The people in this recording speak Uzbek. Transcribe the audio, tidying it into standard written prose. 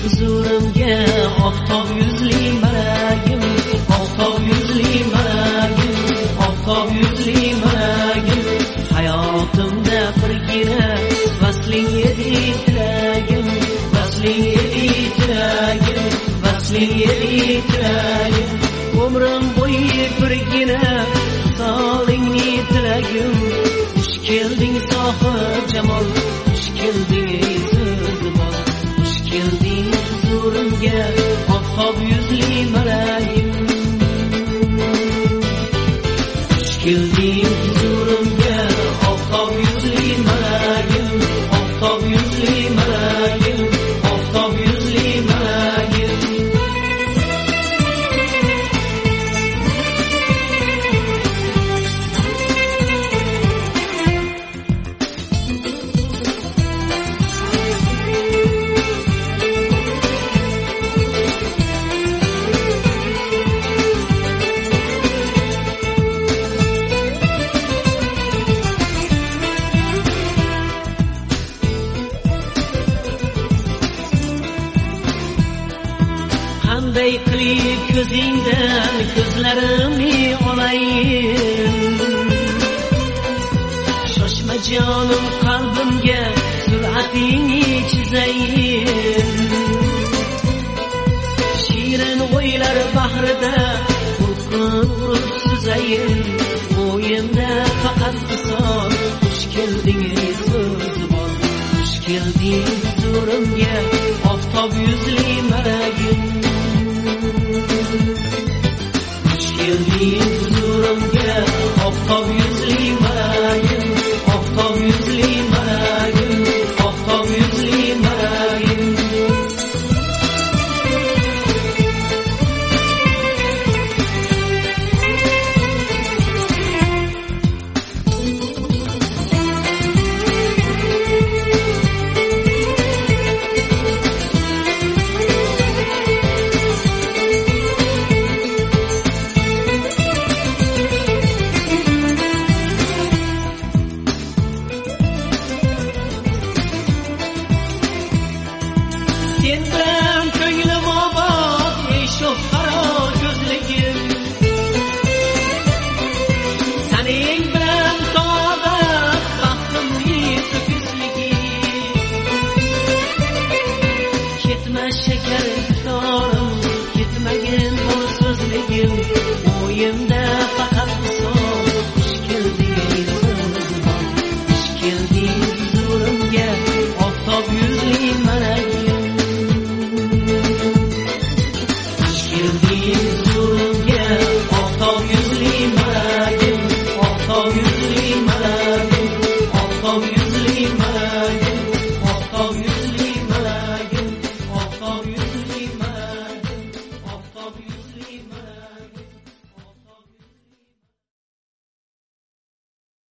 huzurimga oftob yuzli malagim, oftob yuzli malagim, oftob yuzli malagim. Hayotimda birgina vasling edi tilagim, vasling edi tilagim, vasling edi tilagim. Umrim bo'yi birgina solingni tilagim. Xush kelding sohib jamol, xush kelding so'zbol, xush kelding huzurimga oftob yuzli malagim. Xush kelding huzurimga oftob yuzli malagim, oftob yuzli malagim, oftob yuzli malagim. Qanday qilib ko'zingdan ko'zlarimni olayin, shoshma jonim qalbimga sur'atingni chizayin. Shirin o'ylar bahrida to'lqin urib suzayin. O'yimda faqat visol, xush kelding so'zbol, xush kelding huzurimga oftob yuzli malagim. Xush kelding huzurimga oftob yuzli malagim, oftob yuzli malagim, oftob yuzli malagim. Sen bilan ko'nglim obod, ey shoh qaro ko'zligim. Sening bilan saodat, baxtimni to'kisligim. Ketma shakar iftorim, ketmagin bu so'zligim. O'yimda faqat visol, xush kelding so'zbol, xush kelding huzurimga oftob yuzli malagim. Huzurimga oftob yuzli malagim, oftob yuzli malagim, oftob